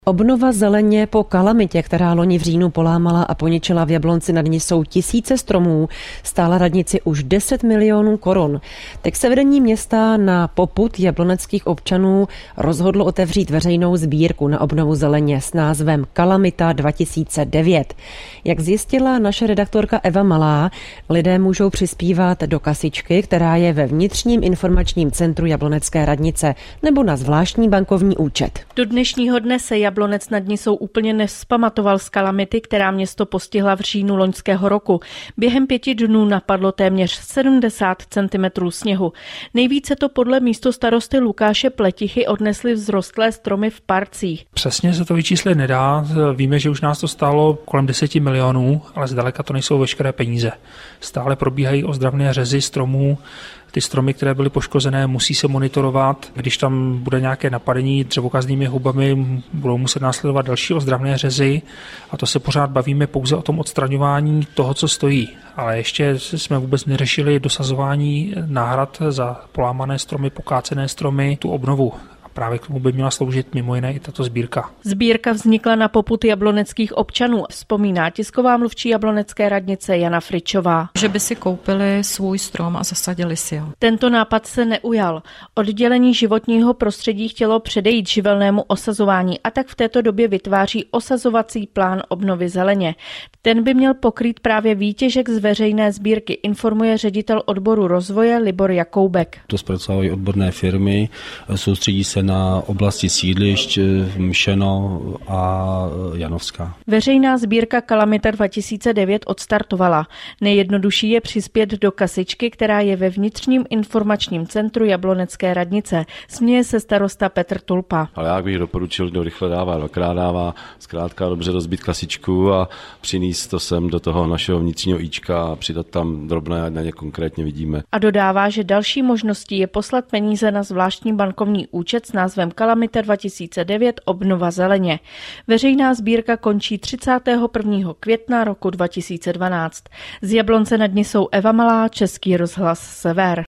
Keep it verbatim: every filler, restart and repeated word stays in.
Obnova zeleně po kalamitě, která loni v říjnu polámala a poničila v Jablonci nad Nisou tisíce stromů, stála radnici už deset milionů korun. Tak se vedení města na popud jabloneckých občanů rozhodlo otevřít veřejnou sbírku na obnovu zeleně s názvem Kalamita dva tisíce devět. Jak zjistila naše redaktorka Eva Malá, lidé můžou přispívat do kasičky, která je ve vnitřním informačním centru Jablonecké radnice, nebo na zvláštní bankovní účet. Do dnešního dne se Jablonec nad Nisou úplně nevzpamatoval z kalamity, která město postihla v říjnu loňského roku. Během pěti dnů napadlo téměř sedmdesát centimetrů sněhu. Nejvíce to podle místostarosty Lukáše Pletichy odnesly vzrostlé stromy v parcích. Přesně se to vyčíslit nedá. Víme, že už nás to stálo kolem deseti milionů, ale zdaleka to nejsou veškeré peníze. Stále probíhají ozdravné řezy stromů. Ty stromy, které byly poškozené, musí se monitorovat. Když tam bude nějaké napadení dřevokaznými hubami, budou muset následovat další ozdravné řezy. A to se pořád bavíme pouze o tom odstraňování toho, co stojí. Ale ještě jsme vůbec neřešili dosazování náhrad za polámané stromy, pokácené stromy, tu obnovu. Právě k tomu by měla sloužit mimo jiné i tato sbírka. Sbírka vznikla na popud jabloneckých občanů, vzpomíná tisková mluvčí Jablonecké radnice Jana Fričová. Že by si koupili svůj strom a zasadili si ho. Tento nápad se neujal. Oddělení životního prostředí chtělo předejít živelnému osazování a tak v této době vytváří osazovací plán obnovy zeleně. Ten by měl pokrýt právě výtěžek z veřejné sbírky, informuje ředitel odboru rozvoje Libor Jakoubek. To zpracovávají odborné firmy, soustředí se na oblasti sídlišť Mšeno a Janovská. Veřejná sbírka Kalamita dva tisíce devět odstartovala. Nejjednodušší je přispět do kasičky, která je ve vnitřním informačním centru Jablonecké radnice. Směje se starosta Petr Tulpa. Ale já bych doporučil, kdo rychle dává, dvakrát dává, zkrátka dobře rozbít kasičku a přinést to sem do toho našeho vnitřního íčka a přidat tam drobné, na ně konkrétně vidíme. A dodává, že další možností je poslat peníze na zvláštní bankovní účet s názvem Kalamita dva tisíce devět obnova zeleně. Veřejná sbírka končí třicátého prvního května roku dva tisíce dvanáct. Z Jablonce nad Nisou Eva Malá, Český rozhlas Sever.